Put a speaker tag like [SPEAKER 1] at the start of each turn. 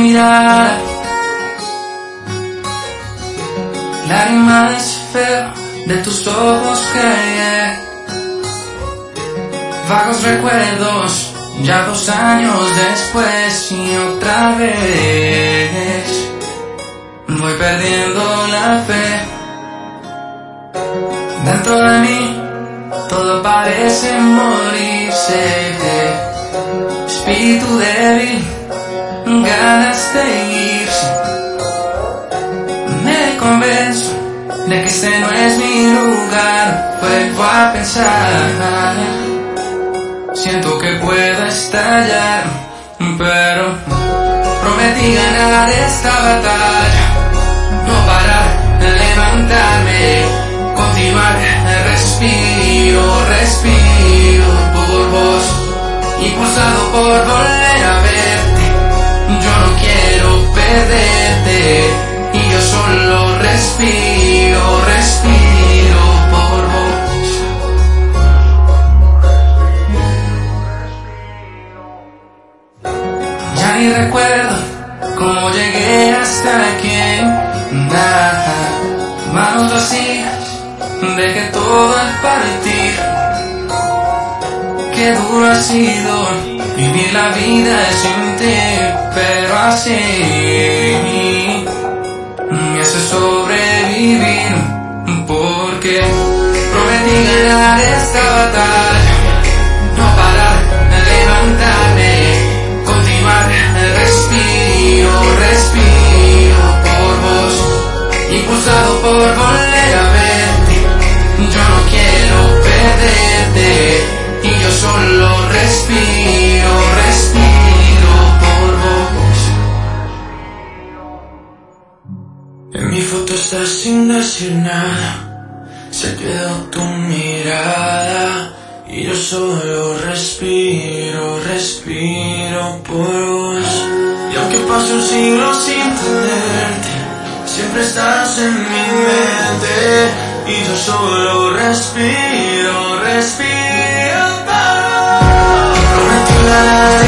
[SPEAKER 1] mirada, lágrimas feo de tus ojos que vagos recuerdos, ya 2 años después y otra vez voy perdiendo la fe. Dentro de mí todo parece morirse, espíritu débil, ganas de irse. Me convenzo de que este no es mi lugar, vuelvo a pensar, siento que puedo estallar, pero prometí ganar esta batalla, no parar de levantarme, continuar, respiro por vos, impulsado por volver a verte. Yo no quiero perderte y yo solo respiro por vos. Ya ni recuerdo cómo llegué hasta aquí, manos vacías, dejé todo al partir. Qué duro ha sido vivir la vida sin ti, pero así me hace sobrevivir, porque prometí ganar esta batalla, no parar de levantarme, continuar, respiro por vos, impulsado por volver a verte. Yo no quiero perderte y yo solo respiro por vos. En mi foto estás sin decir nada, se quedó tu mirada y yo solo respiro por vos. Y aunque pase un siglo sin tenerte, siempre estás en mi mente y yo solo respiro por vos. Prometí ganar